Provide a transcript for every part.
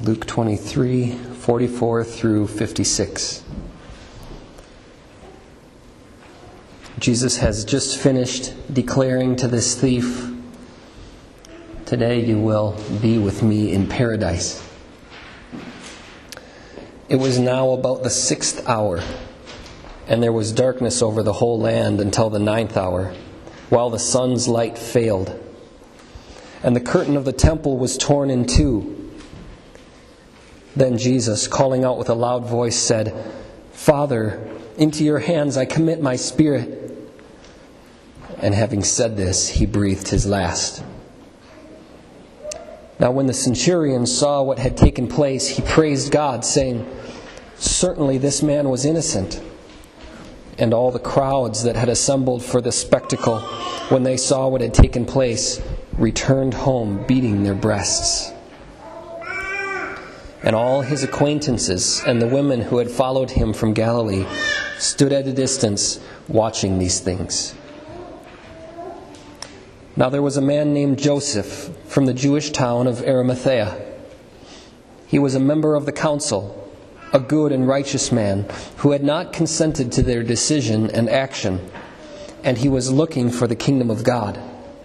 Luke 23, 44 through 56. Jesus has just finished declaring to this thief, "Today you will be with me in paradise." It was now about the 6th hour, and there was darkness over the whole land until the 9th hour, while the sun's light failed. And the curtain of the temple was torn in two. Then Jesus, calling out with a loud voice, said, "Father, into your hands I commit my spirit." And having said this, he breathed his last. Now when the centurion saw what had taken place, he praised God, saying, "Certainly this man was innocent." And all the crowds that had assembled for the spectacle, when they saw what had taken place, returned home beating their breasts. And all his acquaintances and the women who had followed him from Galilee stood at a distance watching these things. Now there was a man named Joseph from the Jewish town of Arimathea. He was a member of the council, a good and righteous man who had not consented to their decision and action, and he was looking for the kingdom of God.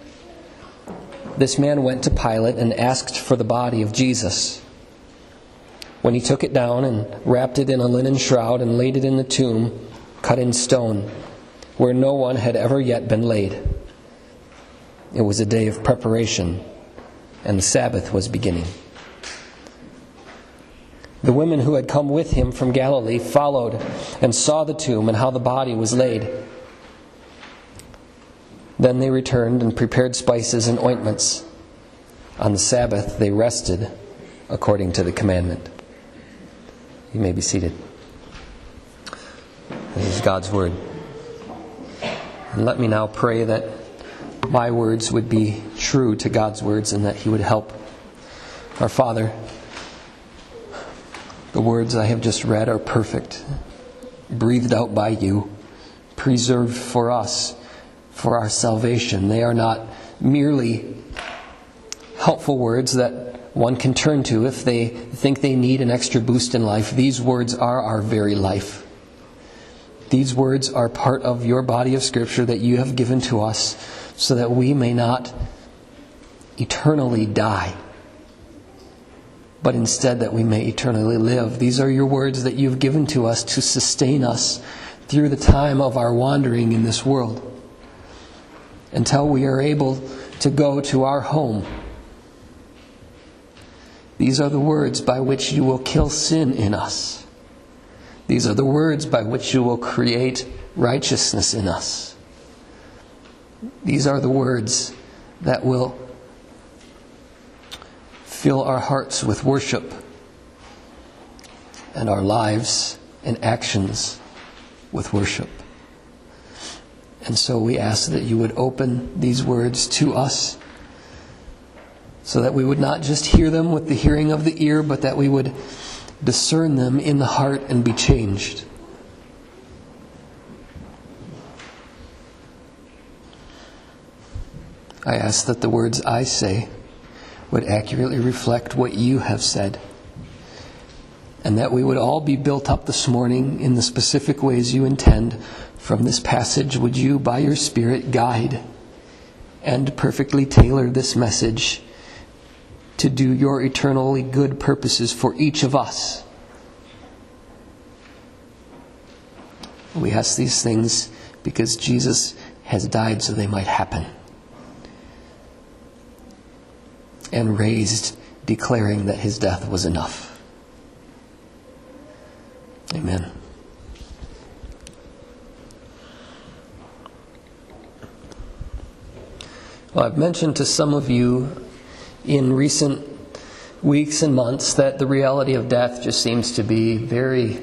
This man went to Pilate and asked for the body of Jesus. When he took it down and wrapped it in a linen shroud and laid it in the tomb, cut in stone, where no one had ever yet been laid. It was a day of preparation, and the Sabbath was beginning. The women who had come with him from Galilee followed and saw the tomb and how the body was laid. Then they returned and prepared spices and ointments. On the Sabbath they rested according to the commandment. You may be seated. This is God's Word. And let me now pray that my words would be true to God's words and that He would help. Our Father, the words I have just read are perfect, breathed out by You, preserved for us, for our salvation. They are not merely helpful words that one can turn to if they think they need an extra boost in life. These words are our very life. These words are part of Your body of Scripture that You have given to us so that we may not eternally die, but instead that we may eternally live. These are Your words that You've given to us to sustain us through the time of our wandering in this world, until we are able to go to our home. These are the words by which You will kill sin in us. These are the words by which You will create righteousness in us. These are the words that will fill our hearts with worship and our lives and actions with worship. And so we ask that You would open these words to us so that we would not just hear them with the hearing of the ear, but that we would discern them in the heart and be changed. I ask that the words I say would accurately reflect what You have said, and that we would all be built up this morning in the specific ways You intend from this passage. Would You, by Your Spirit, guide and perfectly tailor this message to do Your eternally good purposes for each of us. We ask these things because Jesus has died so they might happen, and raised, declaring that His death was enough. Amen. Well, I've mentioned to some of you in recent weeks and months that the reality of death just seems to be very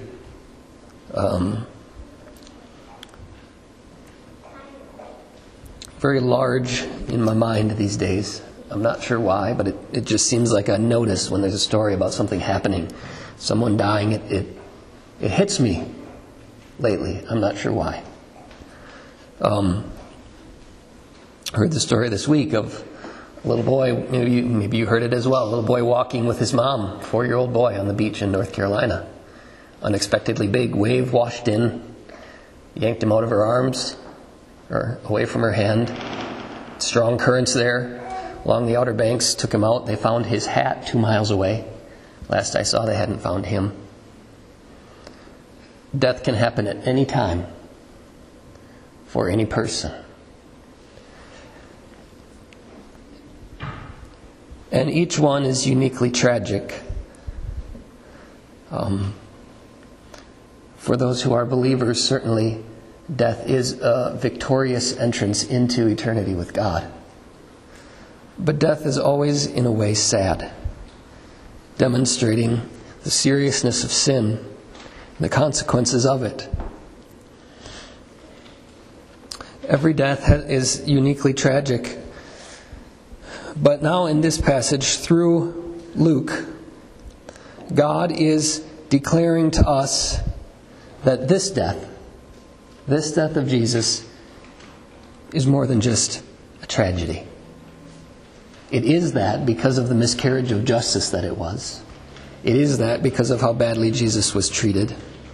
very large in my mind these days. I'm not sure why, but it just seems like a notice when there's a story about something happening, someone dying. It hits me lately. I'm not sure why. I heard the story this week of A little boy, maybe you heard it as well, a little boy walking with his mom, 4-year-old boy on the beach in North Carolina. Unexpectedly big wave washed in, yanked him out of her arms, or away from her hand. Strong currents there along the Outer Banks took him out. They found his hat 2 miles away. Last I saw, they hadn't found him. Death can happen at any time for any person. And each one is uniquely tragic. For those who are believers, certainly death is a victorious entrance into eternity with God. But death is always, in a way, sad, demonstrating the seriousness of sin and the consequences of it. Every death is uniquely tragic. But now in this passage, through Luke, God is declaring to us that this death of Jesus, is more than just a tragedy. It is that because of the miscarriage of justice that it was. It is that because of how badly Jesus was treated.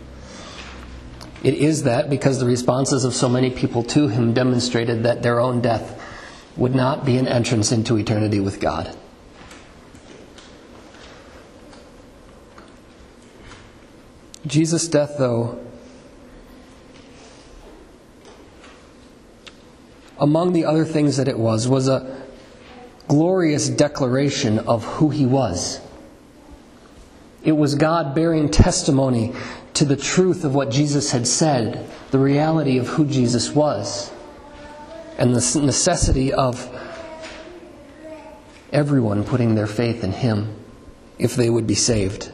It is that because the responses of so many people to him demonstrated that their own death would not be an entrance into eternity with God. Jesus' death, though, among the other things that it was a glorious declaration of who he was. It was God bearing testimony to the truth of what Jesus had said, the reality of who Jesus was, and the necessity of everyone putting their faith in him if they would be saved.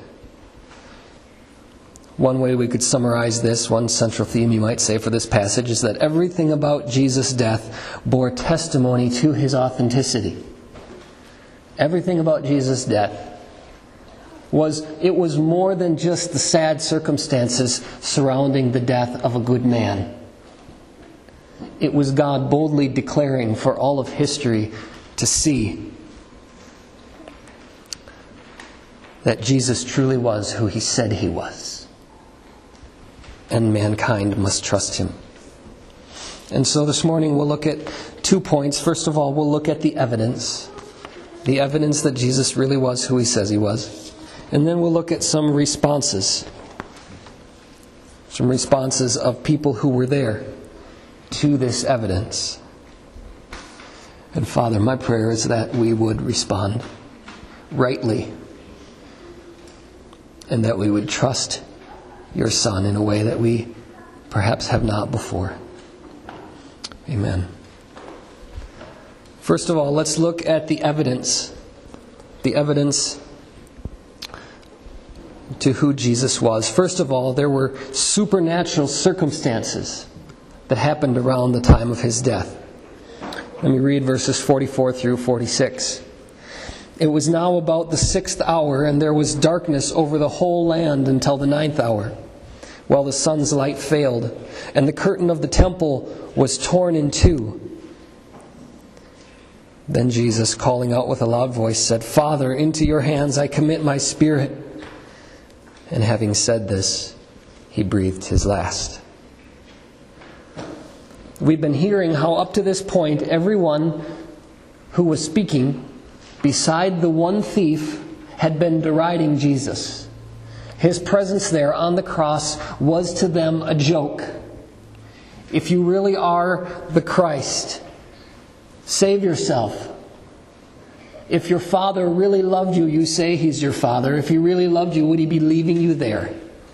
One way we could summarize this, one central theme you might say for this passage, is that everything about Jesus' death bore testimony to his authenticity. Everything about Jesus' death was more than just the sad circumstances surrounding the death of a good man. It was God boldly declaring for all of history to see that Jesus truly was who he said he was. And mankind must trust him. And so this morning we'll look at 2 points. First of all, we'll look at the evidence. The evidence that Jesus really was who he says he was. And then we'll look at some responses. Some responses of people who were there to this evidence. And Father, my prayer is that we would respond rightly. And that we would trust your Son in a way that we perhaps have not before. Amen. First of all, let's look at the evidence. The evidence to who Jesus was. First of all, there were supernatural circumstances that happened around the time of his death. Let me read verses 44 through 46. It was now about the 6th hour, and there was darkness over the whole land until the 9th hour, while the sun's light failed, and the curtain of the temple was torn in two. Then Jesus, calling out with a loud voice, said, "Father, into your hands I commit my spirit." And having said this, he breathed his last. We've been hearing how up to this point, everyone who was speaking, beside the one thief, had been deriding Jesus. His presence there on the cross was to them a joke. If you really are the Christ, save yourself. If your Father really loved you, you say he's your Father. If he really loved you, would he be leaving you there?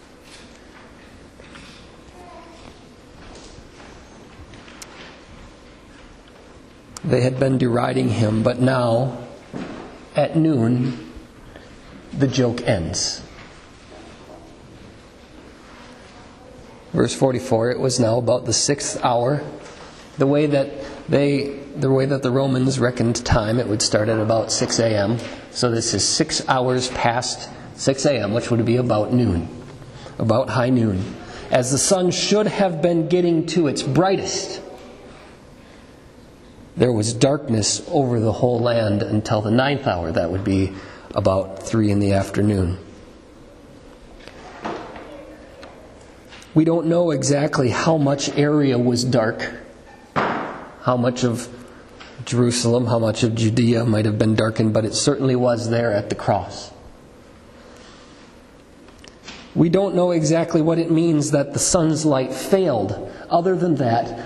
They had been deriding him, but now, at noon, the joke ends. Verse 44, it was now about the 6th hour. The way that the Romans reckoned time, it would start at about 6 a.m. So this is 6 hours past 6 a.m., which would be about noon, about high noon, as the sun should have been getting to its brightest. there was darkness over the whole land until the 9th hour. That would be about 3 in the afternoon. We don't know exactly how much area was dark, how much of Jerusalem, how much of Judea might have been darkened, but it certainly was there at the cross. We don't know exactly what it means that the sun's light failed, other than that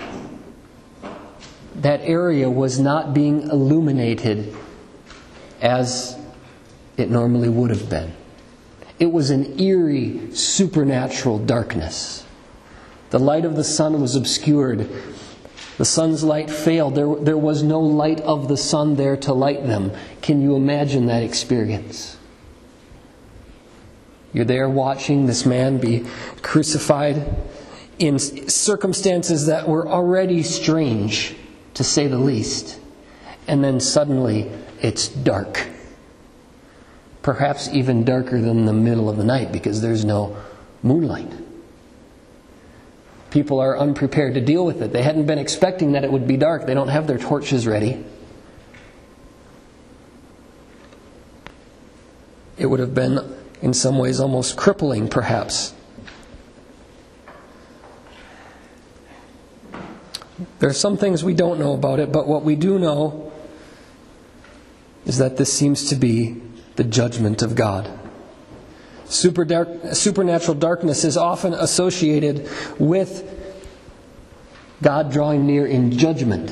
area was not being illuminated as it normally would have been. It was an eerie, supernatural darkness. The light of the sun was obscured. The sun's light failed. There was no light of the sun there to light them. Can you imagine that experience? You're there watching this man be crucified in circumstances that were already strange, to say the least. And then suddenly it's dark. Perhaps even darker than the middle of the night because there's no moonlight. People are unprepared to deal with it. They hadn't been expecting that it would be dark. They don't have their torches ready. It would have been, in some ways, almost crippling, perhaps. There are some things we don't know about it, but what we do know is that this seems to be the judgment of God. Supernatural darkness is often associated with God drawing near in judgment.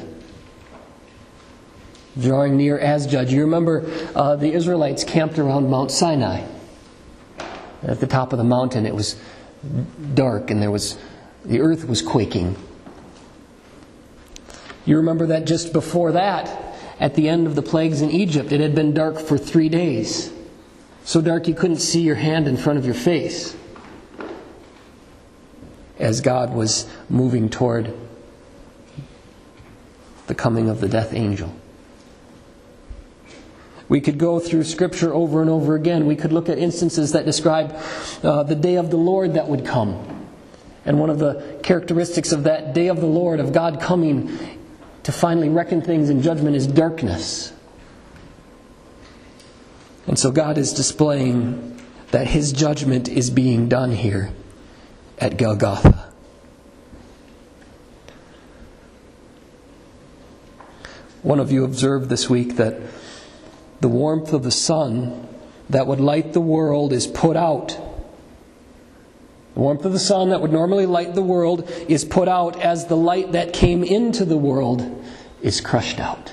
Drawing near as judge. You remember the Israelites camped around Mount Sinai. At the top of the mountain it was dark and the earth was quaking. You remember that just before that, at the end of the plagues in Egypt, it had been dark for 3 days. So dark you couldn't see your hand in front of your face. As God was moving toward the coming of the death angel. We could go through Scripture over and over again. We could look at instances that describe the day of the Lord that would come. And one of the characteristics of that day of the Lord, of God coming to finally reckon things in judgment, is darkness. And so God is displaying that His judgment is being done here at Golgotha. One of you observed this week that the warmth of the sun that would light the world is put out. The warmth of the sun that would normally light the world is put out as the light that came into the world is crushed out.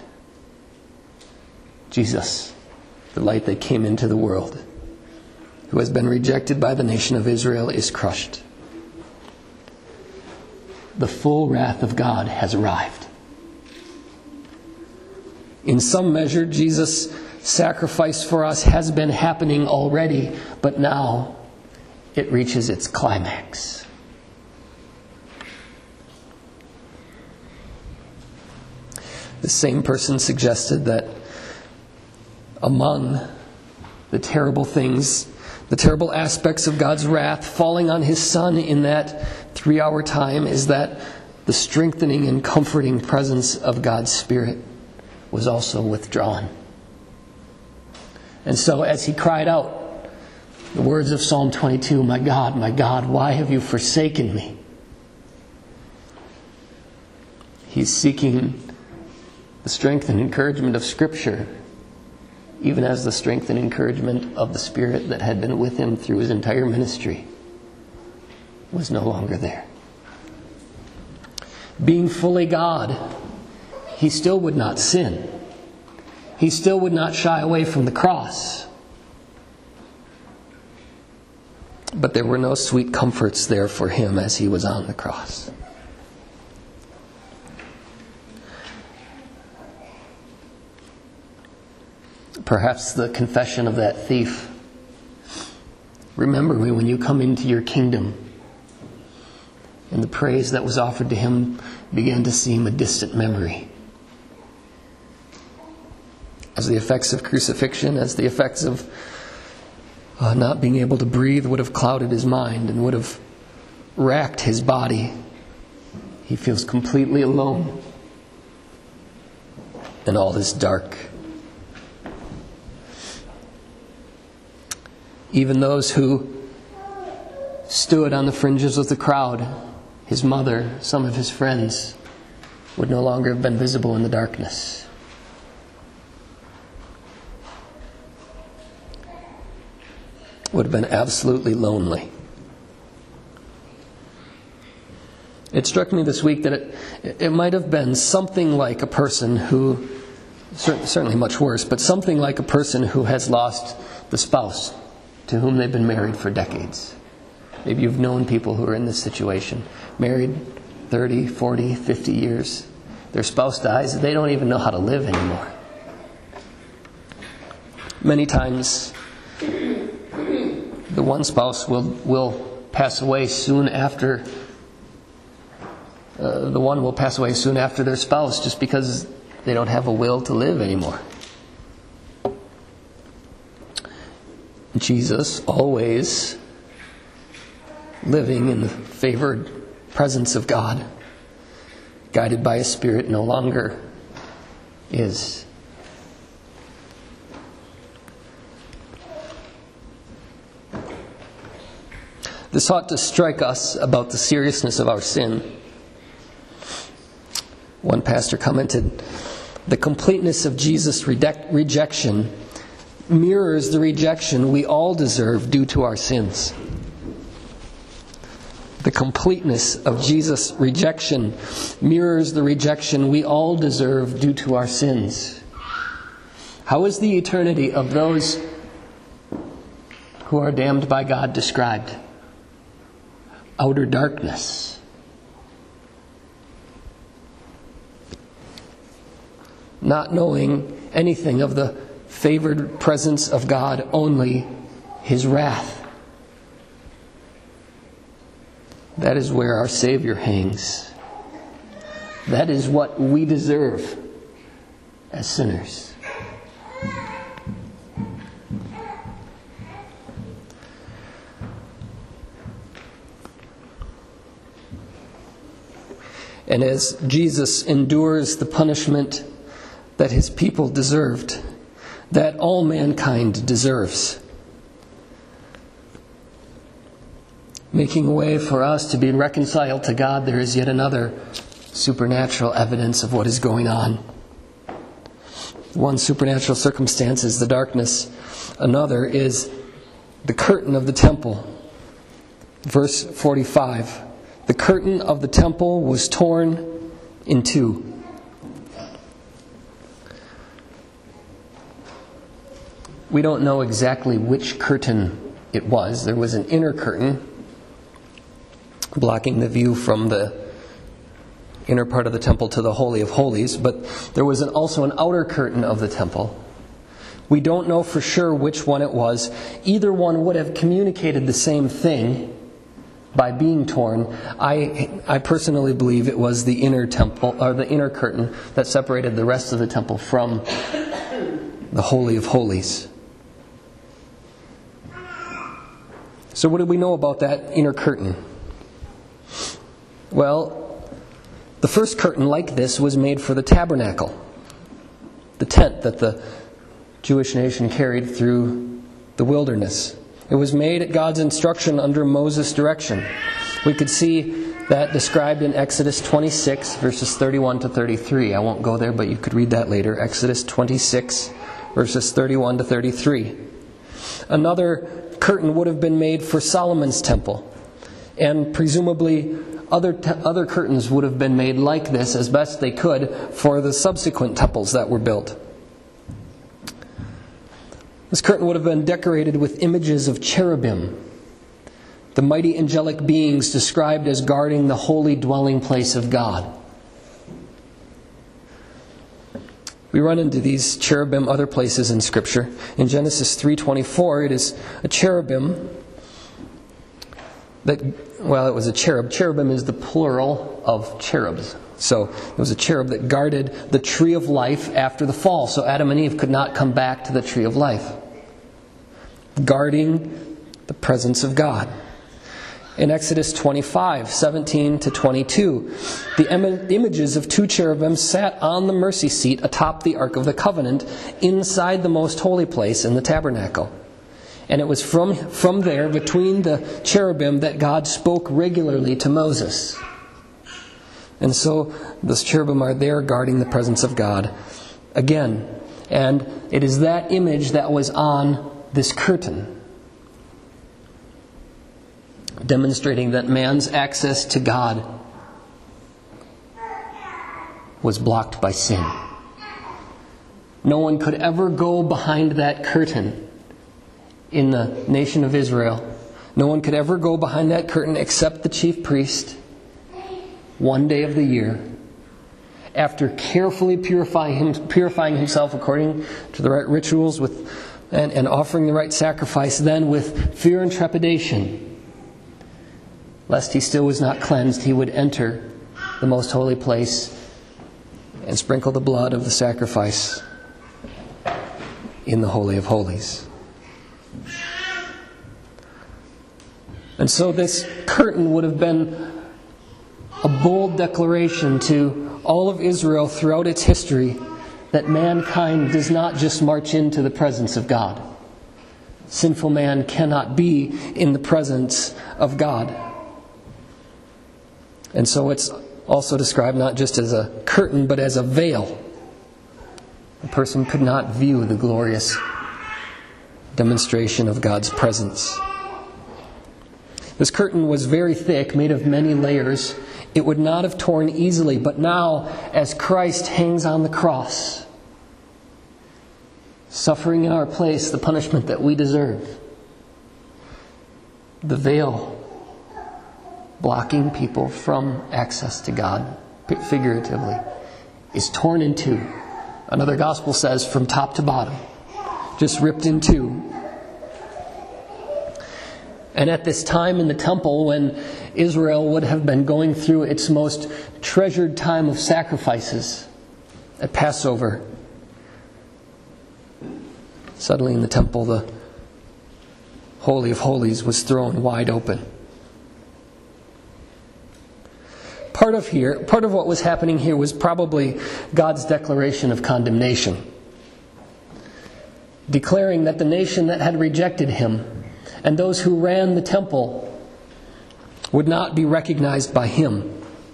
Jesus, the light that came into the world, who has been rejected by the nation of Israel, is crushed. The full wrath of God has arrived. In some measure, Jesus' sacrifice for us has been happening already, but now it reaches its climax. The same person suggested that among the terrible things, the terrible aspects of God's wrath falling on His Son in that 3-hour time, is that the strengthening and comforting presence of God's Spirit was also withdrawn. And so as He cried out, the words of Psalm 22, my God, why have you forsaken me?" He's seeking the strength and encouragement of Scripture, even as the strength and encouragement of the Spirit that had been with him through his entire ministry was no longer there. Being fully God, He still would not sin. He still would not shy away from the cross. But there were no sweet comforts there for Him as He was on the cross. Perhaps the confession of that thief, "Remember me when you come into your kingdom," and the praise that was offered to him began to seem a distant memory. As the effects of crucifixion, as the effects of not being able to breathe would have clouded his mind and would have racked his body, he feels completely alone. and all is dark. Even those who stood on the fringes of the crowd, his mother, some of his friends, would no longer have been visible in the darkness. Would have been absolutely lonely. It struck me this week that it might have been something like a person who, certainly much worse, but something like a person who has lost the spouse to whom they've been married for decades. Maybe you've known people who are in this situation. Married 30, 40, 50 years. Their spouse dies, they don't even know how to live anymore. Many times, the one spouse will pass away soon after the one will pass away soon after their spouse, just because they don't have a will to live anymore. Jesus, always living in the favored presence of God, guided by His Spirit, no longer is. This ought to strike us about the seriousness of our sin. One pastor commented, "The completeness of Jesus' rejection mirrors the rejection we all deserve due to our sins." The completeness of Jesus' rejection mirrors the rejection we all deserve due to our sins. How is the eternity of those who are damned by God described? Outer darkness. Not knowing anything of the favored presence of God, only His wrath. That is where our Savior hangs. That is what we deserve as sinners. And as Jesus endures the punishment that His people deserved, that all mankind deserves, making a way for us to be reconciled to God, there is yet another supernatural evidence of what is going on. One supernatural circumstance is the darkness. Another is the curtain of the temple. Verse 45. The curtain of the temple was torn in two. We don't know exactly which curtain it was. There was an inner curtain blocking the view from the inner part of the temple to the Holy of Holies, but there was also an outer curtain of the temple. We don't know for sure which one it was. Either one would have communicated the same thing by being torn. I personally believe it was the inner temple, or the inner curtain that separated the rest of the temple from the Holy of Holies. So what do we know about that inner curtain? Well, the first curtain like this was made for the tabernacle, the tent that the Jewish nation carried through the wilderness. It was made at God's instruction under Moses' direction. We could see that described in Exodus 26, verses 31 to 33. I won't go there, but you could read that later. Exodus 26, verses 31 to 33. Another curtain would have been made for Solomon's temple, and presumably other curtains would have been made like this as best they could for the subsequent temples that were built. This curtain would have been decorated with images of cherubim, the mighty angelic beings described as guarding the holy dwelling place of God. We run into these cherubim other places in Scripture. In Genesis 3:24, it is a cherubim that, well, it was a cherub. Cherubim is the plural of cherubs. So it was a cherub that guarded the tree of life after the fall, so Adam and Eve could not come back to the tree of life. Guarding the presence of God. In Exodus 25:17-22, the images of 2 cherubim sat on the mercy seat atop the Ark of the Covenant inside the most holy place in the tabernacle. And it was from there, between the cherubim, that God spoke regularly to Moses. And so those cherubim are there guarding the presence of God again. And it is that image that was on this curtain, demonstrating that man's access to God was blocked by sin. No one could ever go behind that curtain in the nation of Israel. No one could ever go behind that curtain except the chief priest, one day of the year, after carefully purifying himself according to the right rituals and offering the right sacrifice, then with fear and trepidation, lest he still was not cleansed, he would enter the most holy place and sprinkle the blood of the sacrifice in the Holy of Holies. And so this curtain would have been a bold declaration to all of Israel throughout its history that mankind does not just march into the presence of God. Sinful man cannot be in the presence of God. And so it's also described not just as a curtain, but as a veil. A person could not view the glorious demonstration of God's presence. This curtain was very thick, made of many layers. It would not have torn easily, but now, as Christ hangs on the cross, suffering in our place the punishment that we deserve, the veil blocking people from access to God, figuratively, is torn in two. Another gospel says from top to bottom, just ripped in two. And at this time in the temple, when Israel would have been going through its most treasured time of sacrifices at Passover, suddenly in the temple, the Holy of Holies was thrown wide open. Part of what was happening here was probably God's declaration of condemnation, declaring that the nation that had rejected Him and those who ran the temple would not be recognized by Him.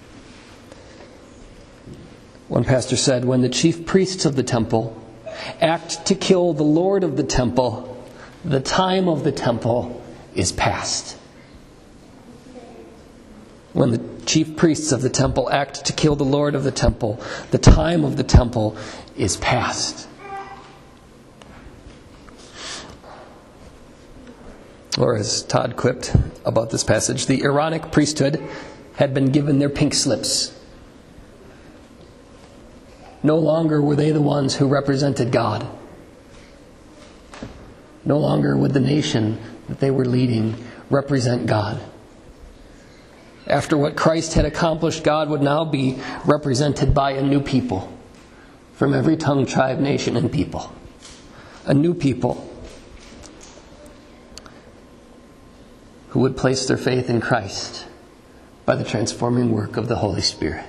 One pastor said, "When the chief priests of the temple act to kill the Lord of the temple, the time of the temple is past." When the chief priests of the temple act to kill the Lord of the temple, the time of the temple is past. Or as Todd quipped about this passage, the Aaronic priesthood had been given their pink slips. No longer were they the ones who represented God. No longer would the nation that they were leading represent God. After what Christ had accomplished, God would now be represented by a new people from every tongue, tribe, nation, and people. A new people who would place their faith in Christ by the transforming work of the Holy Spirit.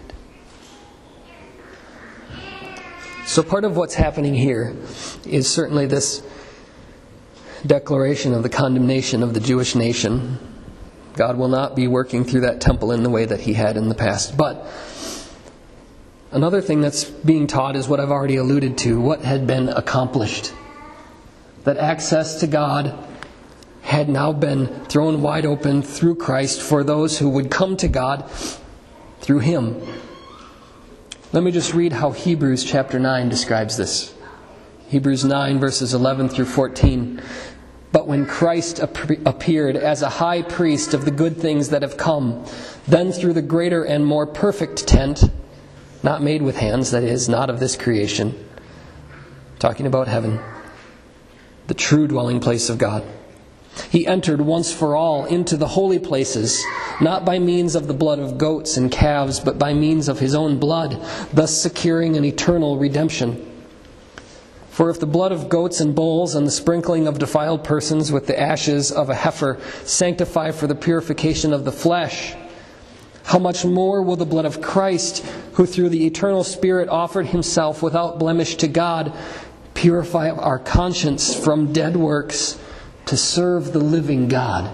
So part of what's happening here is certainly this declaration of the condemnation of the Jewish nation. God will not be working through that temple in the way that He had in the past. But another thing that's being taught is what I've already alluded to, what had been accomplished. That access to God had now been thrown wide open through Christ for those who would come to God through Him. Let me just read how Hebrews chapter 9 describes this. Hebrews 9 verses 11 through 14. "But when Christ appeared as a high priest of the good things that have come, then through the greater and more perfect tent, not made with hands, that is, not of this creation," talking about heaven, the true dwelling place of God, "He entered once for all into the holy places, not by means of the blood of goats and calves, but by means of His own blood, thus securing an eternal redemption. For if the blood of goats and bulls and the sprinkling of defiled persons with the ashes of a heifer sanctify for the purification of the flesh, how much more will the blood of Christ, who through the eternal Spirit offered himself without blemish to God, purify our conscience from dead works to serve the living God?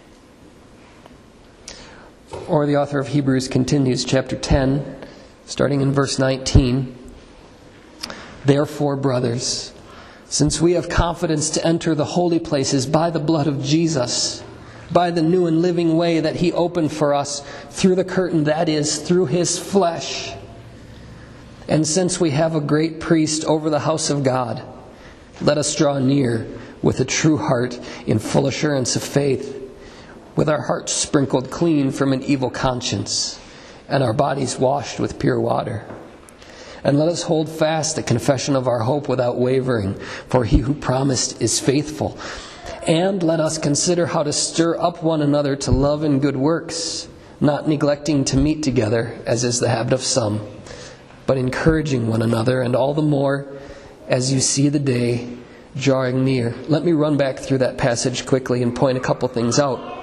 Or the author of Hebrews continues, chapter 10, starting in verse 19. Therefore, brothers, since we have confidence to enter the holy places by the blood of Jesus, by the new and living way that he opened for us through the curtain, that is, through his flesh, and since we have a great priest over the house of God, let us draw near with a true heart in full assurance of faith, with our hearts sprinkled clean from an evil conscience, and our bodies washed with pure water. And let us hold fast the confession of our hope without wavering, for he who promised is faithful. And let us consider how to stir up one another to love and good works, not neglecting to meet together, as is the habit of some, but encouraging one another, and all the more as you see the day drawing near. Let me run back through that passage quickly and point a couple things out.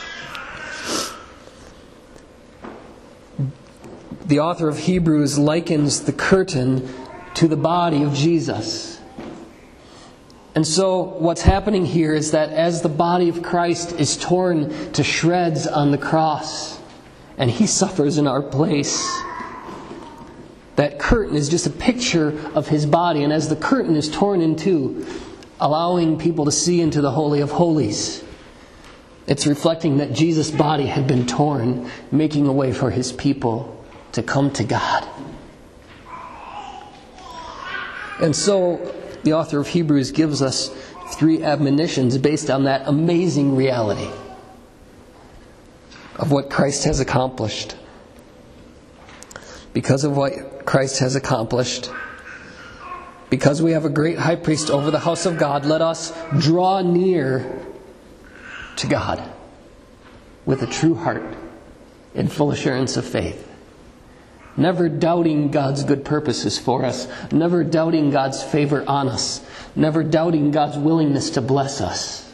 The author of Hebrews likens the curtain to the body of Jesus. And so what's happening here is that as the body of Christ is torn to shreds on the cross, and he suffers in our place, that curtain is just a picture of his body. And as the curtain is torn in two, allowing people to see into the Holy of Holies, it's reflecting that Jesus' body had been torn, making a way for his people to come to God. And so the author of Hebrews gives us 3 admonitions based on that amazing reality of what Christ has accomplished. Because of what Christ has accomplished, because we have a great high priest over the house of God, let us draw near to God with a true heart in full assurance of faith. Never doubting God's good purposes for us. Never doubting God's favor on us. Never doubting God's willingness to bless us.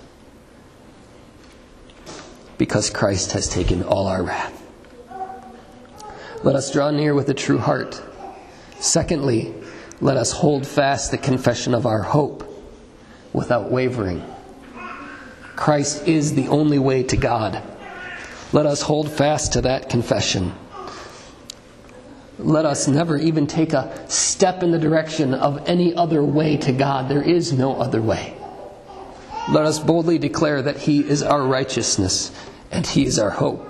Because Christ has taken all our wrath. Let us draw near with a true heart. Secondly, let us hold fast the confession of our hope without wavering. Christ is the only way to God. Let us hold fast to that confession. Let us never even take a step in the direction of any other way to God. There is no other way. Let us boldly declare that he is our righteousness and he is our hope.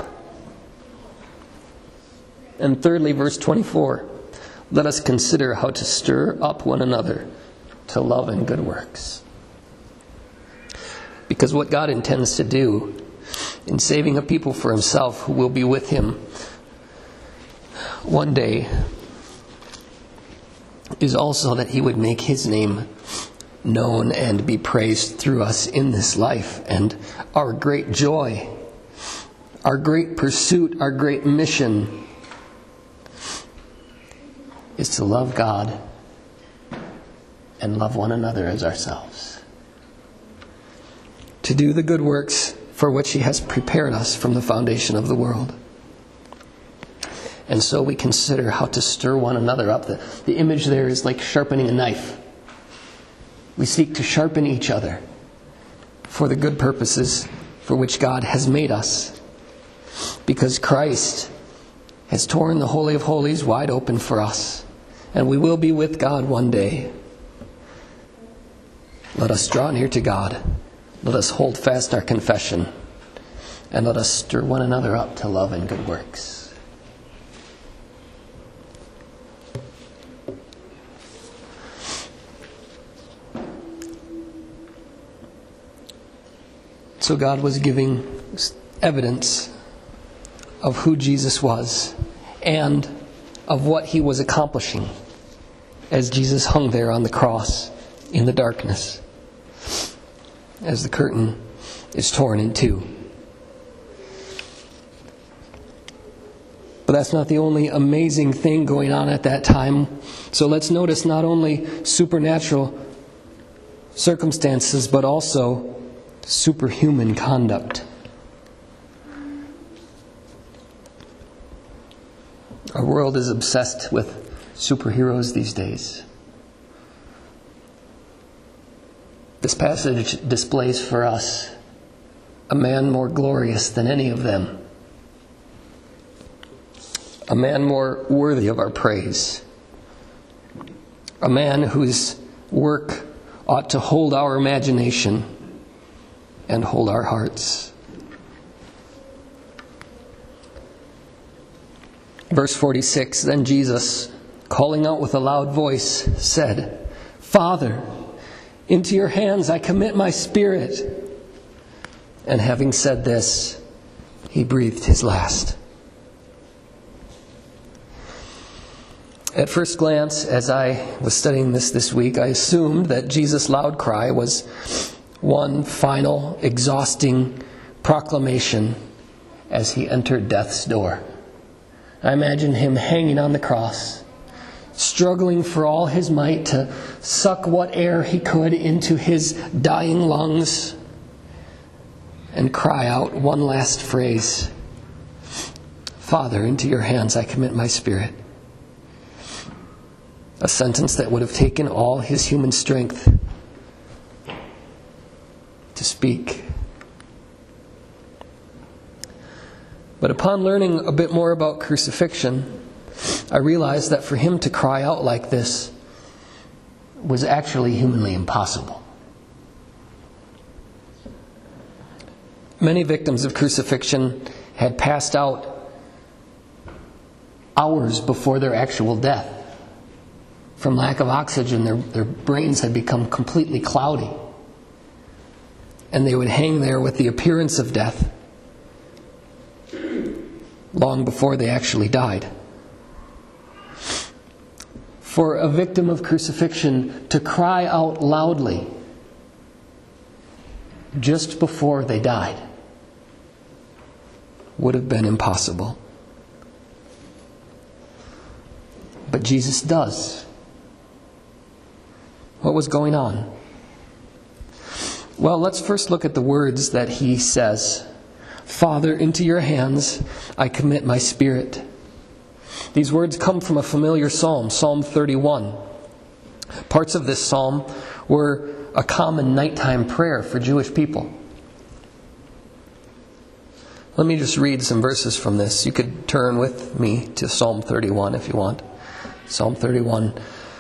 And thirdly, verse 24, let us consider how to stir up one another to love and good works. Because what God intends to do in saving a people for himself who will be with him one day is also that he would make his name known and be praised through us in this life. And our great joy, our great pursuit, our great mission is to love God and love one another as ourselves. To do the good works for which he has prepared us from the foundation of the world. And so we consider how to stir one another up. The image there is like sharpening a knife. We seek to sharpen each other for the good purposes for which God has made us. Because Christ has torn the Holy of Holies wide open for us. And we will be with God one day. Let us draw near to God. Let us hold fast our confession. And let us stir one another up to love and good works. So God was giving evidence of who Jesus was and of what he was accomplishing as Jesus hung there on the cross in the darkness, as the curtain is torn in two. But that's not the only amazing thing going on at that time. So let's notice not only supernatural circumstances, but also superhuman conduct. Our world is obsessed with superheroes these days. This passage displays for us a man more glorious than any of them. A man more worthy of our praise. A man whose work ought to hold our imagination and hold our hearts. Verse 46, then Jesus, calling out with a loud voice, said, Father, into your hands I commit my spirit. And having said this, he breathed his last. At first glance, as I was studying this week, I assumed that Jesus' loud cry was one final, exhausting proclamation as he entered death's door. I imagine him hanging on the cross, struggling for all his might to suck what air he could into his dying lungs and cry out one last phrase, Father, into your hands I commit my spirit. A sentence that would have taken all his human strength to speak. But upon learning a bit more about crucifixion, I realized that for him to cry out like this was actually humanly impossible. Many victims of crucifixion had passed out hours before their actual death. From lack of oxygen, their brains had become completely cloudy. And they would hang there with the appearance of death long before they actually died. For a victim of crucifixion to cry out loudly just before they died would have been impossible. But Jesus does. What was going on? Well, let's first look at the words that he says. Father, into your hands I commit my spirit. These words come from a familiar psalm, Psalm 31. Parts of this psalm were a common nighttime prayer for Jewish people. Let me just read some verses from this. You could turn with me to Psalm 31 if you want. Psalm 31.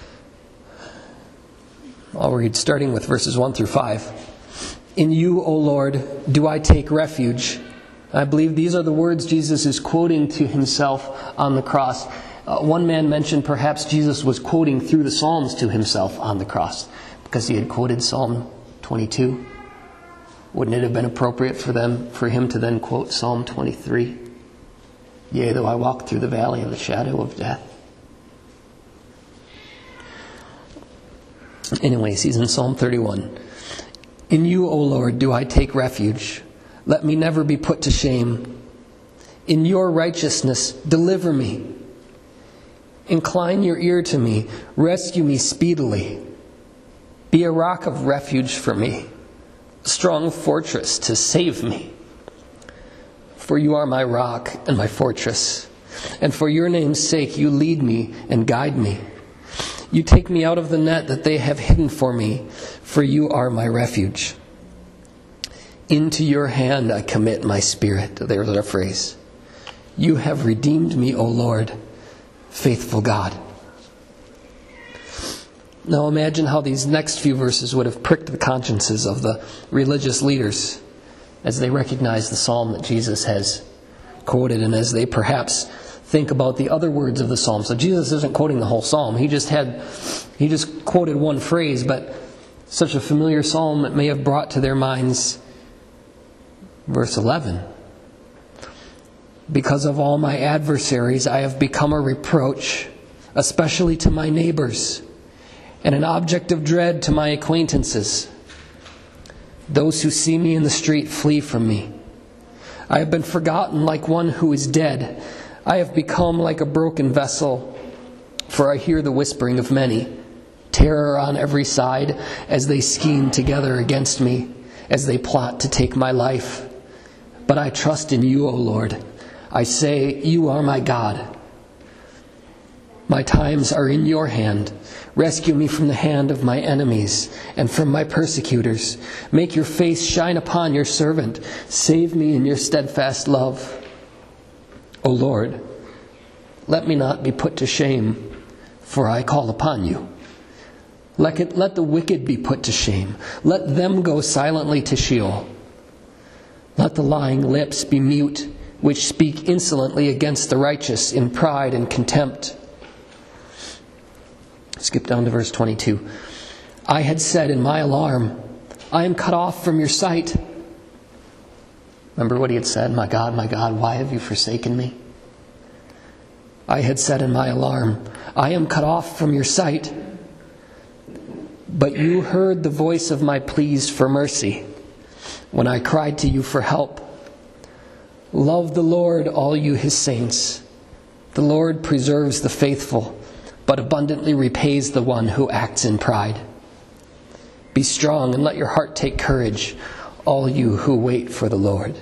I'll read starting with verses 1 through 5. In you, O Lord, do I take refuge. I believe these are the words Jesus is quoting to himself on the cross. One man mentioned perhaps Jesus was quoting through the Psalms to himself on the cross because he had quoted Psalm 22. Wouldn't it have been appropriate for him to then quote Psalm 23? Yea, though I walk through the valley of the shadow of death. Anyways, he's in Psalm 31. In you, O Lord, do I take refuge. Let me never be put to shame. In your righteousness, deliver me. Incline your ear to me. Rescue me speedily. Be a rock of refuge for me, a strong fortress to save me. For you are my rock and my fortress, and for your name's sake you lead me and guide me. You take me out of the net that they have hidden for me, for you are my refuge. Into your hand I commit my spirit. There's our phrase. You have redeemed me, O Lord, faithful God. Now imagine how these next few verses would have pricked the consciences of the religious leaders as they recognize the psalm that Jesus has quoted and as they perhaps think about the other words of the psalm. So Jesus isn't quoting the whole psalm. He just quoted one phrase, but such a familiar psalm it may have brought to their minds verse 11. Because of all my adversaries, I have become a reproach, especially to my neighbors, and an object of dread to my acquaintances. Those who see me in the street flee from me. I have been forgotten like one who is dead. I have become like a broken vessel, for I hear the whispering of many. terror on every side as they scheme together against me, as they plot to take my life. But I trust in you, O Lord. I say, you are my God. My times are in your hand. Rescue me from the hand of my enemies and from my persecutors. Make your face shine upon your servant. Save me in your steadfast love. O Lord, let me not be put to shame, for I call upon you. Let the wicked be put to shame. Let them go silently to Sheol. Let the lying lips be mute, which speak insolently against the righteous in pride and contempt. Skip down to verse 22. I had said in my alarm, I am cut off from your sight. Remember what he had said? My God, why have you forsaken me? I had said in my alarm, I am cut off from your sight. But you heard the voice of my pleas for mercy when I cried to you for help. Love the Lord, all you his saints. The Lord preserves the faithful, but abundantly repays the one who acts in pride. Be strong and let your heart take courage, all you who wait for the Lord.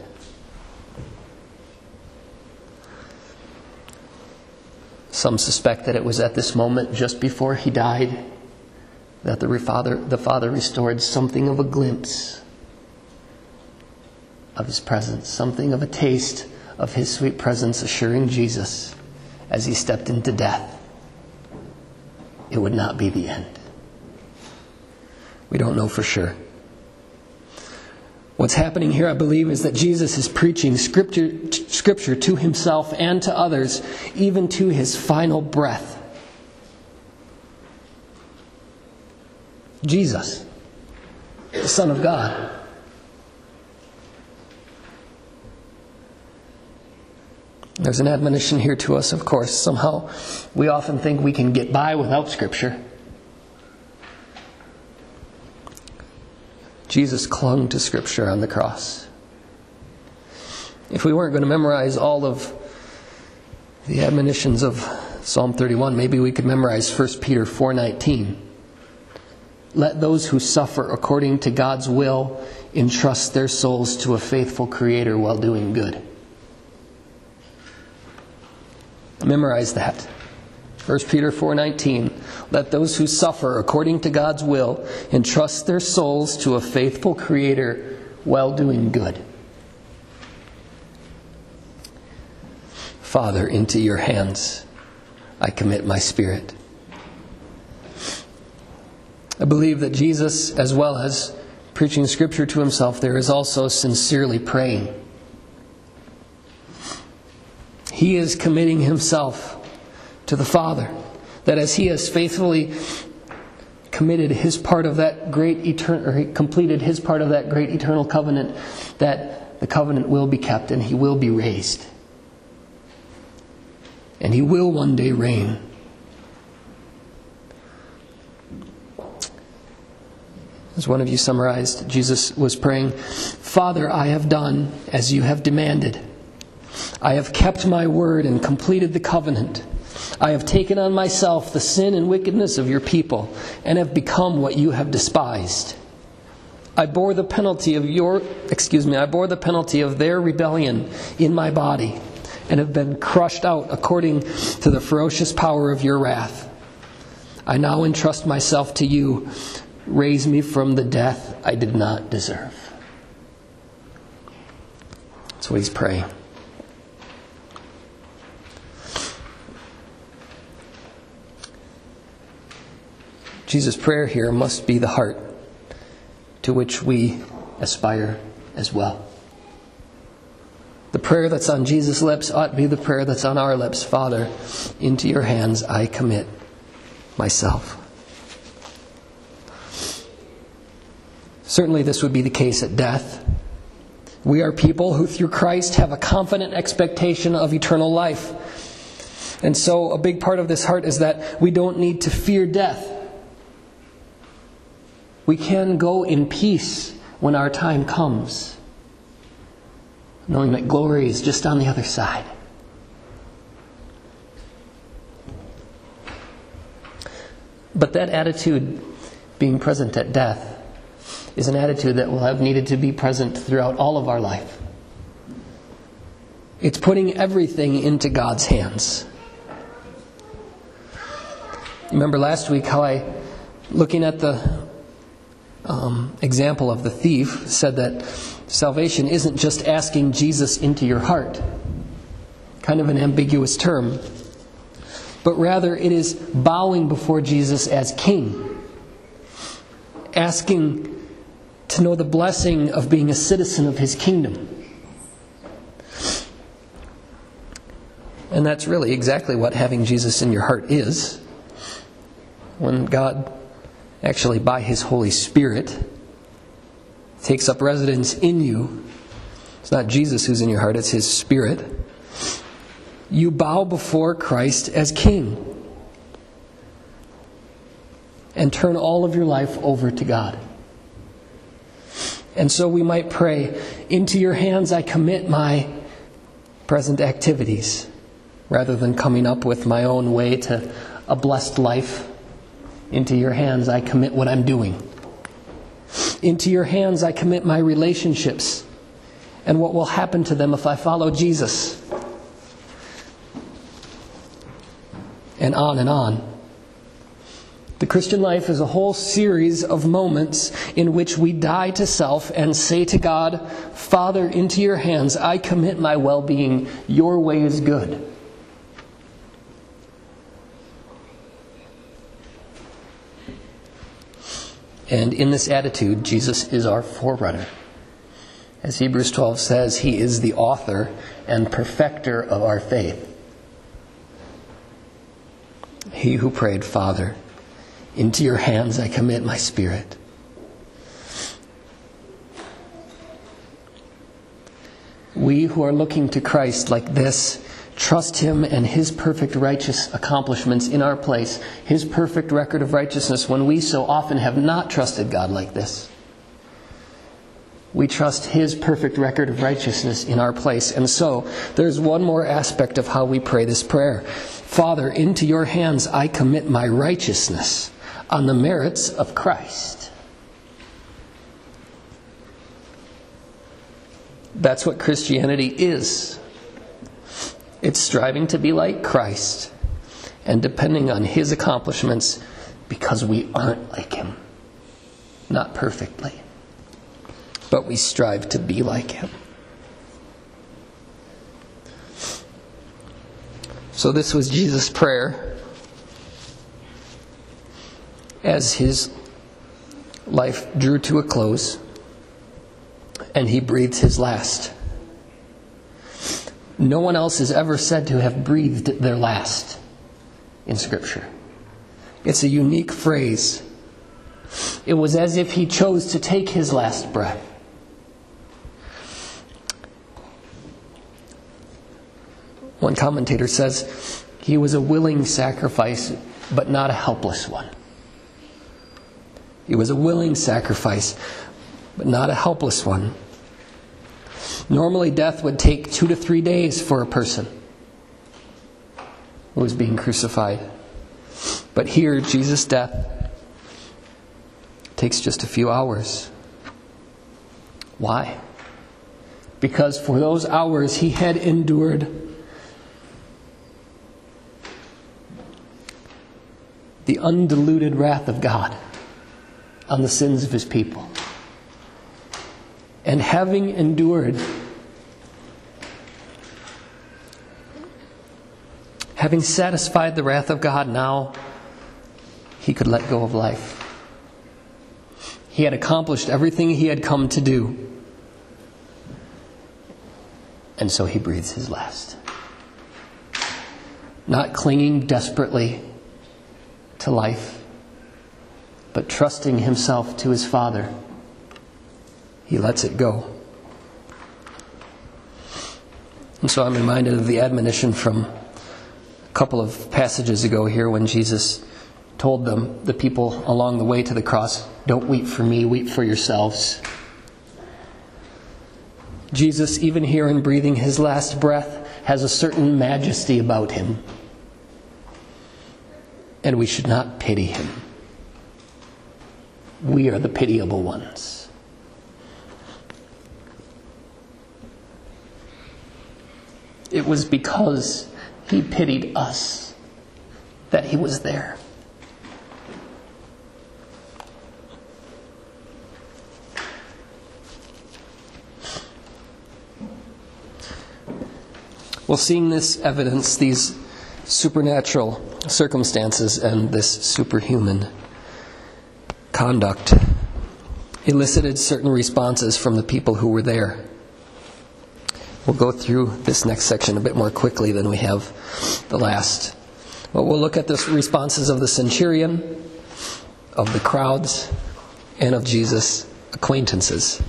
Some suspect that it was at this moment, just before he died, that the Father restored something of a glimpse of his presence, something of a taste of his sweet presence assuring Jesus as he stepped into death. It would not be the end. We don't know for sure. What's happening here, I believe, is that Jesus is preaching Scripture to himself and to others, even to his final breath. Jesus, the Son of God. There's an admonition here to us, of course. Somehow we often think we can get by without Scripture. Jesus clung to Scripture on the cross. If we weren't going to memorize all of the admonitions of Psalm 31, maybe we could memorize 1 Peter 4:19. Let those who suffer according to God's will entrust their souls to a faithful Creator while doing good. Memorize that. 1 Peter 4:19. Let those who suffer according to God's will entrust their souls to a faithful Creator while doing good. Father, into your hands I commit my spirit. I believe that Jesus, as well as preaching Scripture to himself, there is also sincerely praying. He is committing himself to the Father, that as he has faithfully committed his part of that completed his part of that great eternal covenant, that the covenant will be kept and he will be raised. And he will one day reign. As one of you summarized, Jesus was praying, Father, I have done as you have demanded. I have kept my word and completed the covenant. I have taken on myself the sin and wickedness of your people and have become what you have despised. I bore the penalty of their rebellion in my body and have been crushed out according to the ferocious power of your wrath. I now entrust myself to you. Raise me from the death I did not deserve. That's what he's praying. Jesus' prayer here must be the heart to which we aspire as well. The prayer that's on Jesus' lips ought to be the prayer that's on our lips. Father, into your hands I commit myself. Certainly this would be the case at death. We are people who through Christ have a confident expectation of eternal life. And so a big part of this heart is that we don't need to fear death. We can go in peace when our time comes, knowing that glory is just on the other side. But that attitude, being present at death, is an attitude that will have needed to be present throughout all of our life. It's putting everything into God's hands. Remember last week how I, looking at the example of the thief, said that salvation isn't just asking Jesus into your heart, kind of an ambiguous term, but rather it is bowing before Jesus as King, asking to know the blessing of being a citizen of His kingdom. And that's really exactly what having Jesus in your heart is. When God, actually by His Holy Spirit, takes up residence in you, it's not Jesus who's in your heart, it's His Spirit. You bow before Christ as King and turn all of your life over to God. And so we might pray, into your hands I commit my present activities, rather than coming up with my own way to a blessed life. Into your hands I commit what I'm doing. Into your hands I commit my relationships and what will happen to them if I follow Jesus. And on and on. The Christian life is a whole series of moments in which we die to self and say to God, Father, into your hands I commit my well-being. Your way is good. And in this attitude, Jesus is our forerunner. As Hebrews 12 says, He is the author and perfecter of our faith. He who prayed, Father, into your hands I commit my spirit. We who are looking to Christ like this, trust Him and His perfect righteous accomplishments in our place, His perfect record of righteousness, when we so often have not trusted God like this. We trust His perfect record of righteousness in our place. And so, there's one more aspect of how we pray this prayer. Father, into your hands I commit my righteousness on the merits of Christ. That's what Christianity is. It's striving to be like Christ and depending on His accomplishments because we aren't like Him. Not perfectly. But we strive to be like Him. So this was Jesus' prayer as His life drew to a close and He breathed His last. No one else is ever said to have breathed their last in Scripture. It's a unique phrase. It was as if He chose to take His last breath. One commentator says, He was a willing sacrifice, but not a helpless one. He was a willing sacrifice, but not a helpless one. Normally, death would take 2 to 3 days for a person who was being crucified. But here, Jesus' death takes just a few hours. Why? Because for those hours, He had endured the undiluted wrath of God on the sins of His people. And having endured, having satisfied the wrath of God, now He could let go of life. He had accomplished everything He had come to do. And so He breathes His last. Not clinging desperately to life, but trusting Himself to His Father. He lets it go. And so I'm reminded of the admonition from a couple of passages ago here when Jesus told them, the people along the way to the cross, don't weep for me, weep for yourselves. Jesus, even here in breathing His last breath, has a certain majesty about Him. and we should not pity him. We are the pitiable ones. It was because he pitied us that he was there. Well, seeing this evidence, these supernatural circumstances and this superhuman conduct elicited certain responses from the people who were there. We'll go through this next section a bit more quickly than we have the last. But we'll look at the responses of the centurion, of the crowds, and of Jesus' acquaintances.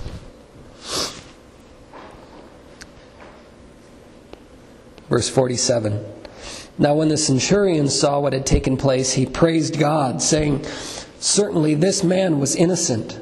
Verse 47. Now when the centurion saw what had taken place, he praised God, saying, "Certainly this man was innocent."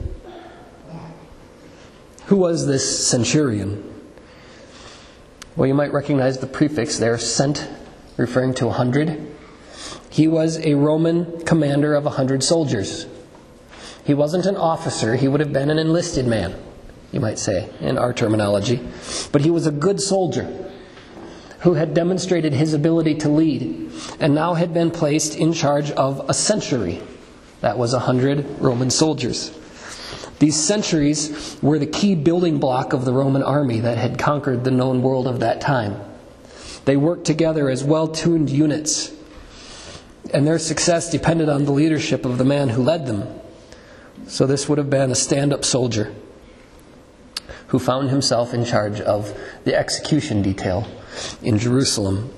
Who was this centurion? Well, you might recognize the prefix there, cent, referring to 100. He was a Roman commander of 100 soldiers. He wasn't an officer. He would have been an enlisted man, you might say, in our terminology. But he was a good soldier who had demonstrated his ability to lead and now had been placed in charge of a century. That was 100 Roman soldiers. These centuries were the key building block of the Roman army that had conquered the known world of that time. They worked together as well-tuned units, and their success depended on the leadership of the man who led them. So this would have been a stand-up soldier who found himself in charge of the execution detail in Jerusalem.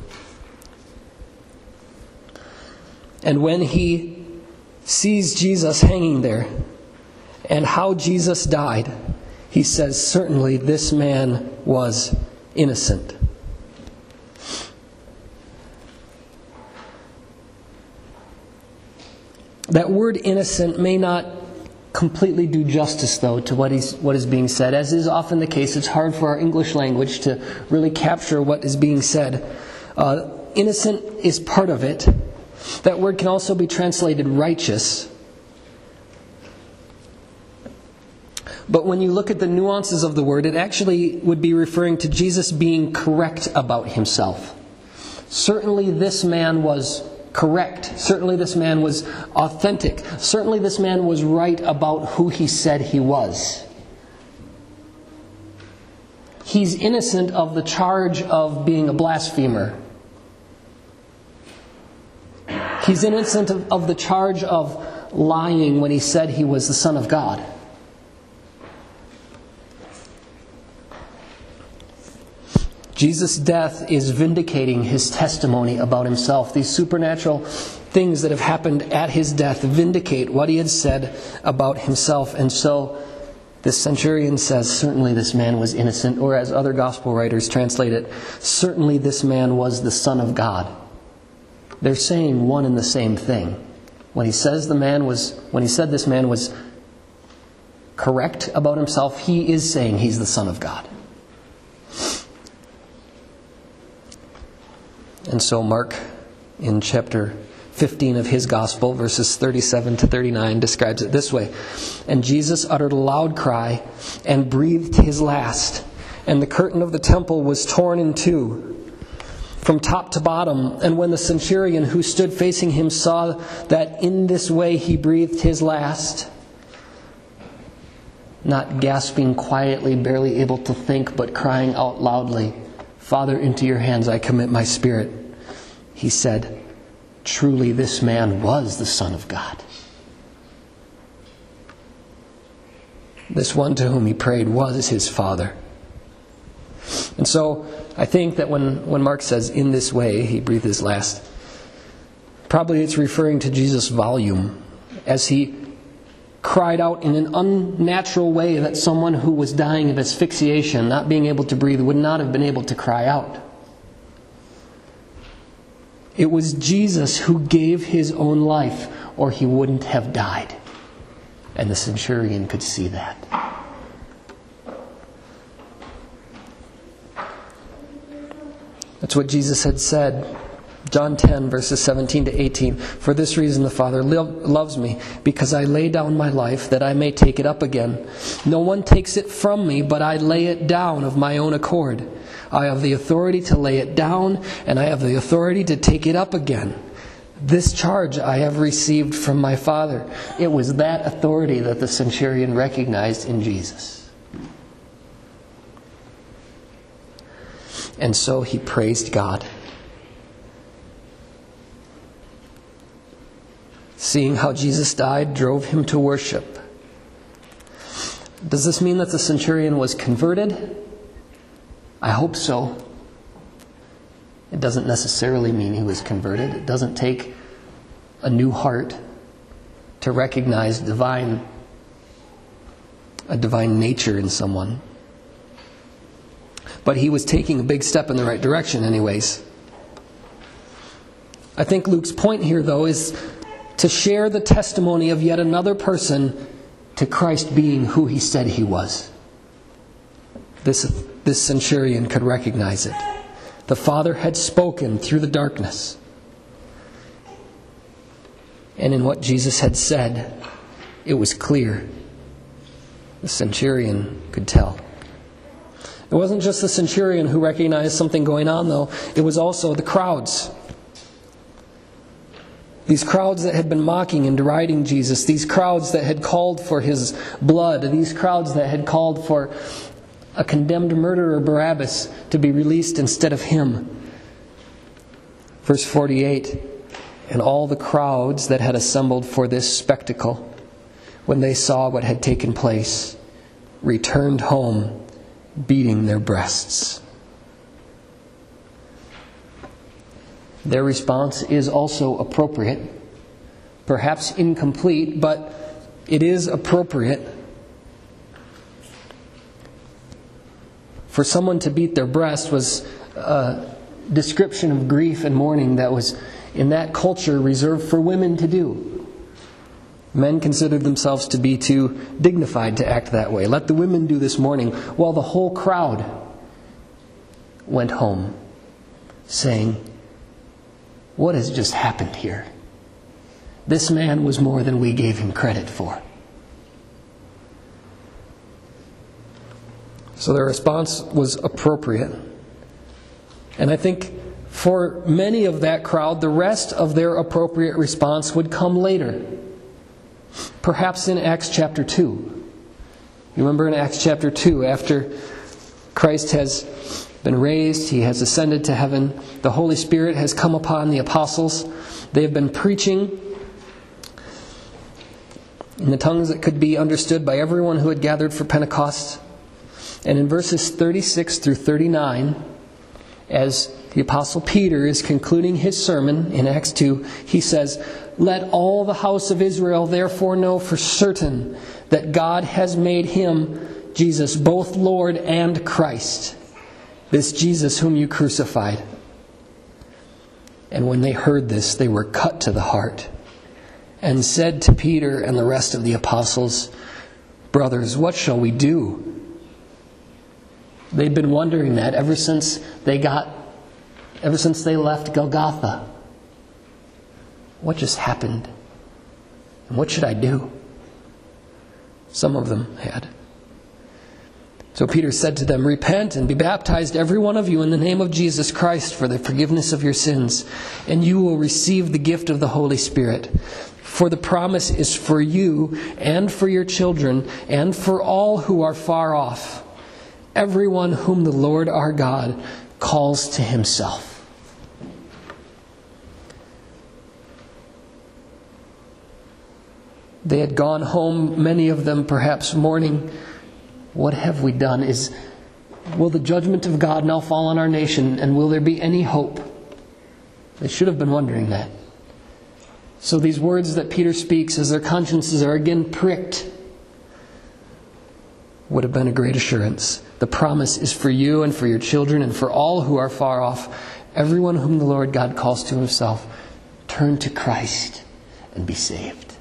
And when he sees Jesus hanging there and how Jesus died, he says, "Certainly this man was innocent." That word innocent may not completely do justice, though, to what is being said. As is often the case, it's hard for our English language to really capture what is being said. Innocent is part of it. That word can also be translated righteous. But when you look at the nuances of the word, it actually would be referring to Jesus being correct about himself. Certainly this man was correct. Certainly this man was authentic. Certainly this man was right about who he said he was. He's innocent of the charge of being a blasphemer. He's innocent of the charge of lying when he said he was the Son of God. Jesus' death is vindicating his testimony about himself. These supernatural things that have happened at his death vindicate what he had said about himself. And so this centurion says, "Certainly this man was innocent," or as other gospel writers translate it, "Certainly this man was the Son of God." They're saying one and the same thing. When he said this man was correct about himself, he is saying he's the Son of God. And so Mark, in chapter 15 of his gospel, verses 37 to 39, describes it this way. "And Jesus uttered a loud cry and breathed his last, and the curtain of the temple was torn in two, from top to bottom. And when the centurion who stood facing him saw that in this way he breathed his last," not gasping quietly, barely able to think, but crying out loudly, "Father, into your hands I commit my spirit," he said, "Truly this man was the Son of God." This one to whom he prayed was his Father. And so I think that when Mark says, "in this way he breathed his last," probably it's referring to Jesus' volume as he cried out in an unnatural way that someone who was dying of asphyxiation, not being able to breathe, would not have been able to cry out. It was Jesus who gave his own life, or he wouldn't have died. And the centurion could see that. That's what Jesus had said. John 10, verses 17 to 18. For this reason the Father loves me, because I lay down my life that I may take it up again. No one takes it from me, but I lay it down of my own accord. I have the authority to lay it down, and I have the authority to take it up again. This charge I have received from my Father. It was that authority that the centurion recognized in Jesus. And so he praised God. Seeing how Jesus died drove him to worship. Does this mean that the centurion was converted? I hope so. It doesn't necessarily mean he was converted. It doesn't take a new heart to recognize a divine nature in someone. But he was taking a big step in the right direction anyways. I think Luke's point here, though, is to share the testimony of yet another person to Christ being who he said he was. This centurion could recognize it. The Father had spoken through the darkness. And in what Jesus had said, it was clear. The centurion could tell. It wasn't just the centurion who recognized something going on, though. It was also the crowds. These crowds that had been mocking and deriding Jesus. These crowds that had called for his blood. These crowds that had called for a condemned murderer, Barabbas, to be released instead of him. Verse 48, and all the crowds that had assembled for this spectacle, when they saw what had taken place, returned home, beating their breasts. Their response is also appropriate, perhaps incomplete, but it is appropriate. For someone to beat their breast was a description of grief and mourning that was, in that culture, reserved for women to do. Men considered themselves to be too dignified to act that way. Let the women do this mourning, while the whole crowd went home, saying, "What has just happened here? This man was more than we gave him credit for." So their response was appropriate. And I think for many of that crowd, the rest of their appropriate response would come later. Perhaps in Acts chapter 2. You remember in Acts chapter 2, after Christ has been raised, he has ascended to heaven, the Holy Spirit has come upon the apostles. They have been preaching in the tongues that could be understood by everyone who had gathered for Pentecost. And in verses 36 through 39, as the Apostle Peter is concluding his sermon in Acts 2, he says, "Let all the house of Israel therefore know for certain that God has made him, Jesus, both Lord and Christ, this Jesus whom you crucified." And when they heard this, they were cut to the heart, and said to Peter and the rest of the apostles, "Brothers, what shall we do?" They'd been wondering that ever since they left Golgotha. What just happened? And what should I do? Some of them had. So Peter said to them, "Repent and be baptized, every one of you, in the name of Jesus Christ for the forgiveness of your sins, and you will receive the gift of the Holy Spirit. For the promise is for you and for your children and for all who are far off, everyone whom the Lord our God calls to himself." They had gone home, many of them perhaps mourning. What have we done? Will the judgment of God now fall on our nation, and will there be any hope? They should have been wondering that. So these words that Peter speaks as their consciences are again pricked would have been a great assurance. The promise is for you and for your children and for all who are far off, everyone whom the Lord God calls to himself. Turn to Christ and be saved.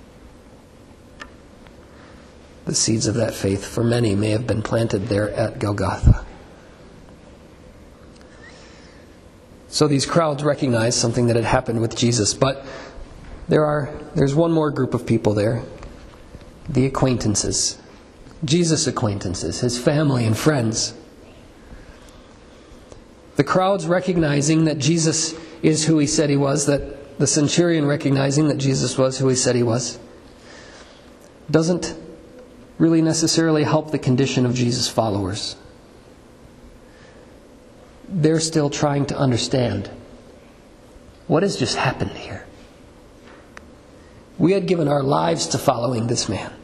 The seeds of that faith for many may have been planted there at Golgotha. So these crowds recognized something that had happened with Jesus. But there's one more group of people there. The acquaintances. Jesus' acquaintances, his family and friends. The crowds recognizing that Jesus is who he said he was, that the centurion recognizing that Jesus was who he said he was, doesn't really necessarily help the condition of Jesus' followers. They're still trying to understand what has just happened here. We had given our lives to following this man.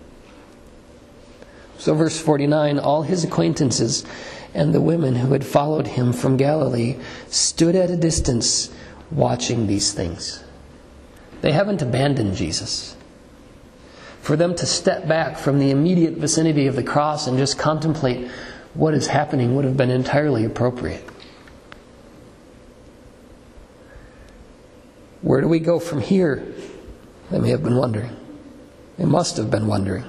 So verse 49, all his acquaintances and the women who had followed him from Galilee stood at a distance watching these things. They haven't abandoned Jesus. For them to step back from the immediate vicinity of the cross and just contemplate what is happening would have been entirely appropriate. Where do we go from here? They may have been wondering. They must have been wondering.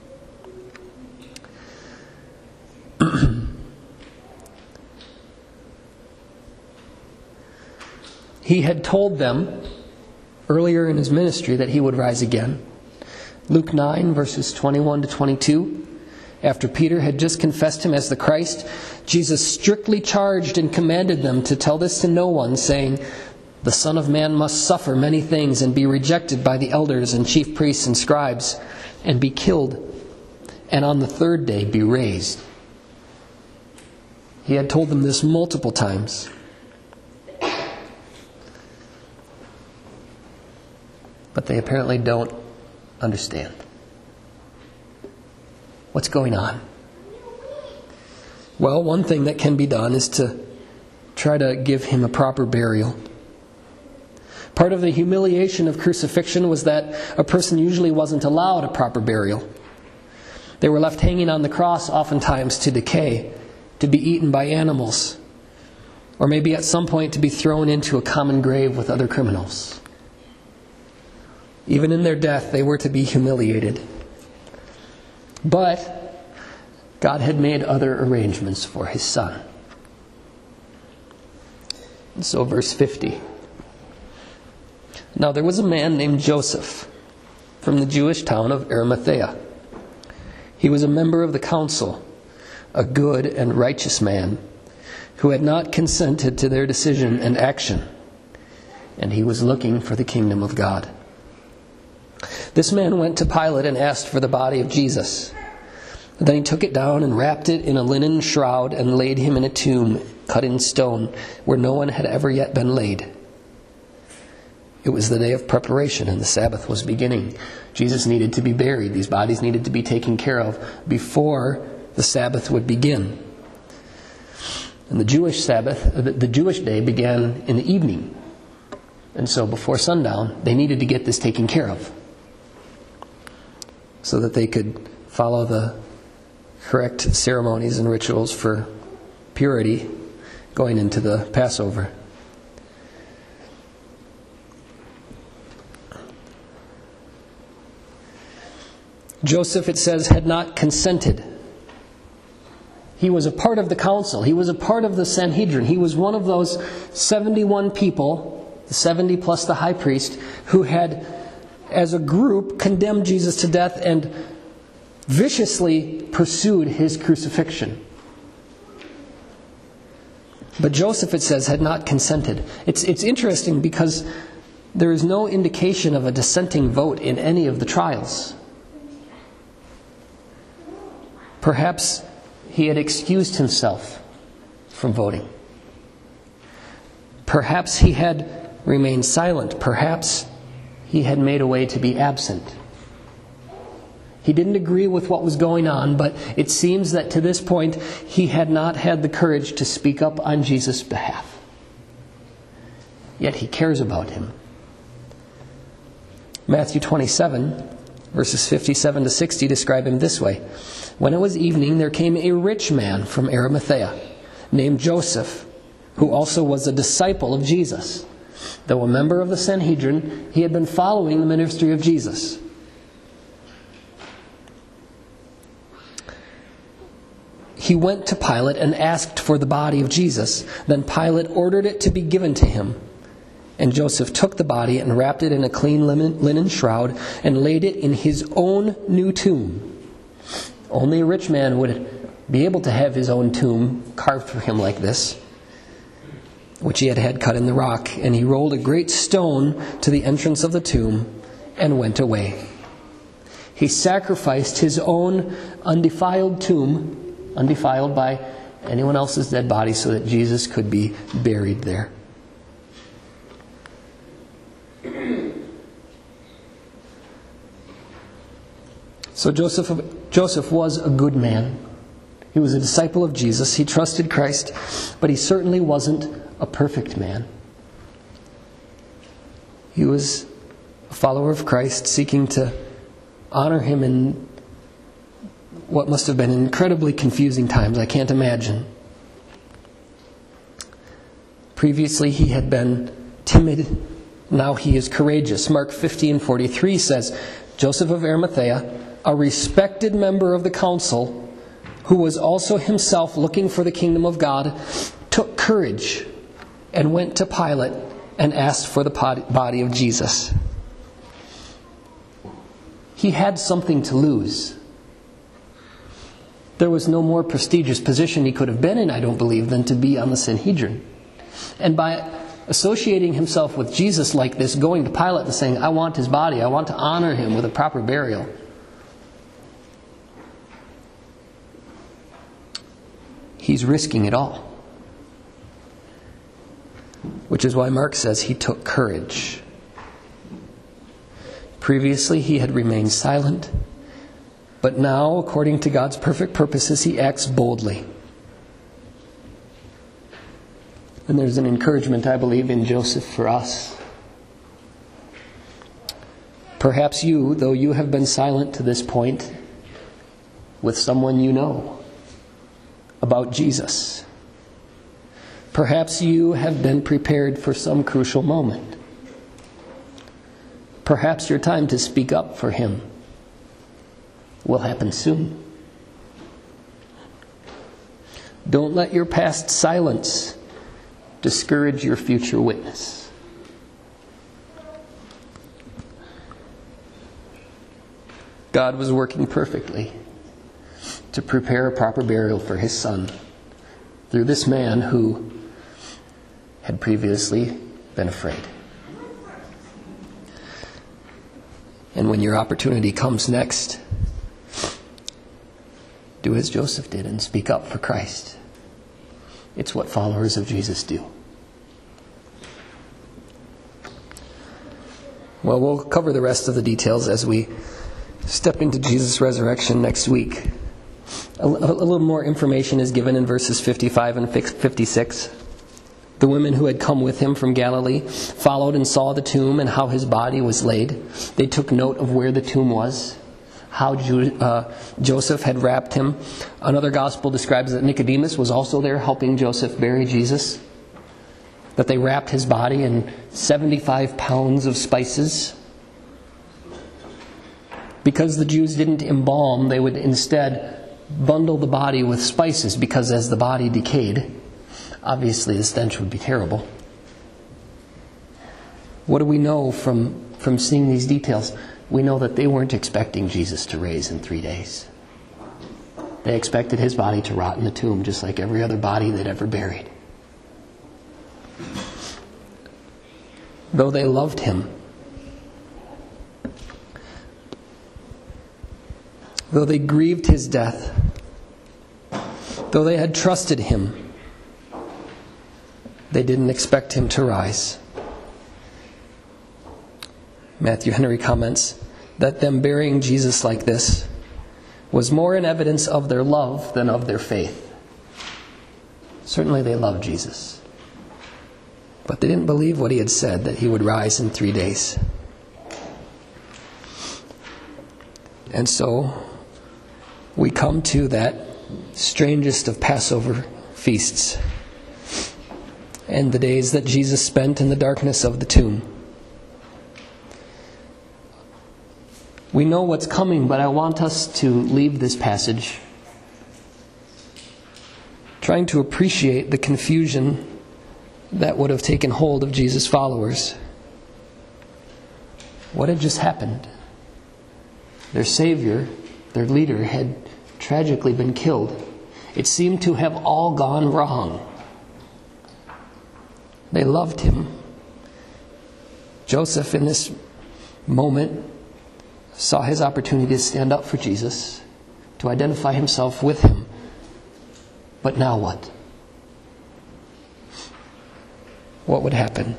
He had told them earlier in his ministry that he would rise again. Luke 9, verses 21 to 22. After Peter had just confessed him as the Christ, Jesus strictly charged and commanded them to tell this to no one, saying, "The Son of Man must suffer many things and be rejected by the elders and chief priests and scribes, and be killed, and on the third day be raised." He had told them this multiple times. But they apparently don't understand. What's going on? Well, one thing that can be done is to try to give him a proper burial. Part of the humiliation of crucifixion was that a person usually wasn't allowed a proper burial. They were left hanging on the cross oftentimes to decay, to be eaten by animals, or maybe at some point to be thrown into a common grave with other criminals. Even in their death, they were to be humiliated. But God had made other arrangements for his Son. And so verse 50. Now there was a man named Joseph from the Jewish town of Arimathea. He was a member of the council, a good and righteous man who had not consented to their decision and action, and he was looking for the kingdom of God. This man went to Pilate and asked for the body of Jesus. Then he took it down and wrapped it in a linen shroud and laid him in a tomb cut in stone where no one had ever yet been laid. It was the day of preparation and the Sabbath was beginning. Jesus needed to be buried. These bodies needed to be taken care of before the Sabbath would begin. And the Jewish day began in the evening. And so before sundown, they needed to get this taken care of so that they could follow the correct ceremonies and rituals for purity going into the Passover. Joseph, it says, had not consented. He was a part of the council. He was a part of the Sanhedrin. He was one of those 71 people, the 70 plus the high priest, who had, as a group, condemned Jesus to death and viciously pursued his crucifixion. But Joseph, it says, had not consented. It's interesting because there is no indication of a dissenting vote in any of the trials. Perhaps he had excused himself from voting. Perhaps he had remained silent. Perhaps he had made a way to be absent. He didn't agree with what was going on, but it seems that to this point he had not had the courage to speak up on Jesus' behalf. Yet he cares about him. Matthew 27, verses 57 to 60 describe him this way. When it was evening, there came a rich man from Arimathea, named Joseph, who also was a disciple of Jesus. Though a member of the Sanhedrin, he had been following the ministry of Jesus. he went to Pilate and asked for the body of Jesus. Then Pilate ordered it to be given to him. And Joseph took the body and wrapped it in a clean linen shroud and laid it in his own new tomb. Only a rich man would be able to have his own tomb carved for him like this, which he had had cut in the rock. And he rolled a great stone to the entrance of the tomb and went away. He sacrificed his own undefiled tomb, undefiled by anyone else's dead body, so that Jesus could be buried there. So Joseph was a good man. He was a disciple of Jesus. He trusted Christ, but he certainly wasn't a perfect man. He was a follower of Christ, seeking to honor him in what must have been incredibly confusing times. I can't imagine. Previously he had been timid. Now he is courageous. Mark 15:43 says, Joseph of Arimathea, a respected member of the council, who was also himself looking for the kingdom of God, took courage and went to Pilate and asked for the body of Jesus. He had something to lose. There was no more prestigious position he could have been in, I don't believe, than to be on the Sanhedrin. And by associating himself with Jesus like this, going to Pilate and saying, I want his body, I want to honor him with a proper burial, he's risking it all. Which is why Mark says he took courage. Previously he had remained silent, but now, according to God's perfect purposes, he acts boldly. And there's an encouragement, I believe, in Joseph for us. Perhaps you, though you have been silent to this point with someone you know about Jesus, perhaps you have been prepared for some crucial moment. Perhaps your time to speak up for him will happen soon. Don't let your past silence discourage your future witness. God was working perfectly to prepare a proper burial for his son through this man who had previously been afraid. And when your opportunity comes next, do as Joseph did and speak up for Christ. It's what followers of Jesus do. Well, we'll cover the rest of the details as we step into Jesus' resurrection next week. A little more information is given in verses 55 and 56. The women who had come with him from Galilee followed and saw the tomb and how his body was laid. They took note of where the tomb was, how Joseph had wrapped him. Another gospel describes that Nicodemus was also there helping Joseph bury Jesus, that they wrapped his body in 75 pounds of spices. Because the Jews didn't embalm, they would instead bundle the body with spices, because as the body decayed, obviously the stench would be terrible. What do we know from seeing these details? We know that they weren't expecting Jesus to raise in 3 days. They expected his body to rot in the tomb, just like every other body they'd ever buried. Though they loved him, though they grieved his death, though they had trusted him, they didn't expect him to rise. Matthew Henry comments that them burying Jesus like this was more an evidence of their love than of their faith. Certainly they loved Jesus, but they didn't believe what he had said, that he would rise in 3 days. And so we come to that strangest of Passover feasts and the days that Jesus spent in the darkness of the tomb. We know what's coming, but I want us to leave this passage trying to appreciate the confusion that would have taken hold of Jesus' followers. What had just happened? Their Savior, their leader, had tragically been killed. It seemed to have all gone wrong. They loved him. Joseph, in this moment, saw his opportunity to stand up for Jesus, to identify himself with him. But now what? What would happen?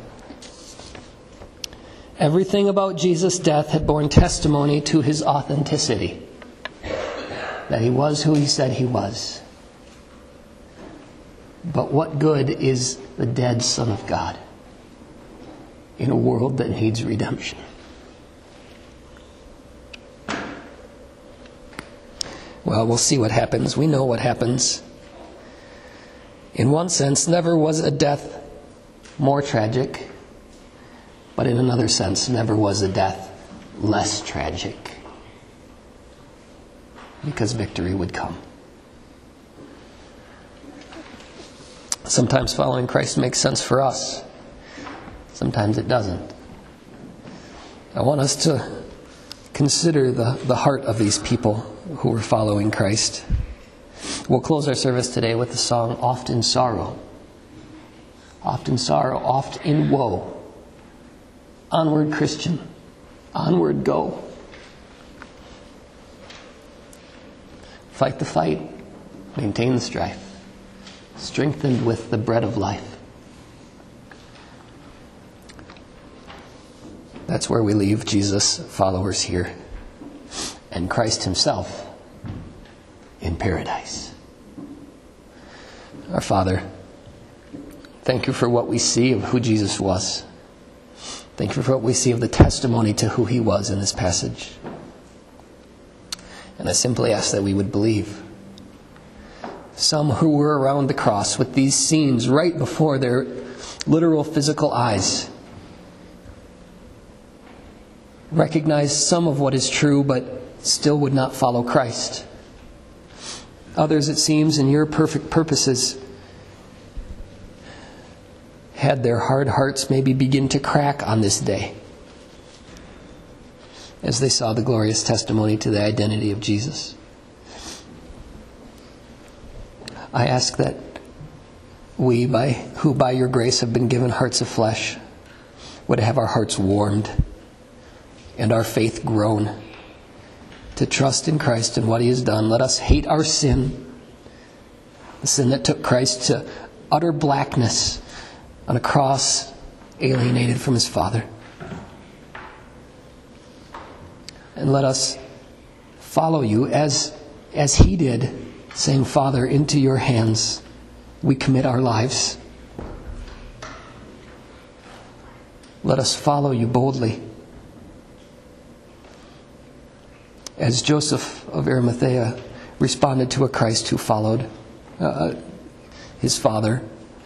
Everything about Jesus' death had borne testimony to his authenticity, that he was who he said he was. But what good is the dead Son of God in a world that needs redemption? Well, we'll see what happens. We know what happens. In one sense, never was a death more tragic, but in another sense, never was a death less tragic, because victory would come. Sometimes following Christ makes sense for us. Sometimes it doesn't. I want us to consider the heart of these people who were following Christ. We'll close our service today with the song, Oft in Sorrow. Oft in sorrow, oft in woe. Onward, Christian, onward go. Fight the fight, maintain the strife, strengthened with the bread of life. That's where we leave Jesus' followers here, and Christ himself in paradise. Our Father, thank you for what we see of who Jesus was. Thank you for what we see of the testimony to who he was in this passage. And I simply ask that we would believe. Some who were around the cross with these scenes right before their literal physical eyes recognized some of what is true, but still would not follow Christ. Others, it seems, in your perfect purposes, had their hard hearts maybe begin to crack on this day as they saw the glorious testimony to the identity of Jesus. I ask that we, who by your grace have been given hearts of flesh, would have our hearts warmed and our faith grown to trust in Christ and what he has done. Let us hate our sin, the sin that took Christ to utter blackness on a cross, alienated from his Father. And let us follow you as he did, saying, Father, into your hands we commit our lives. Let us follow you boldly, as Joseph of Arimathea responded to a Christ who followed his Father.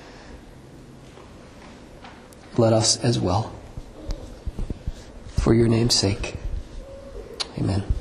Let us as well. For your name's sake. Amen.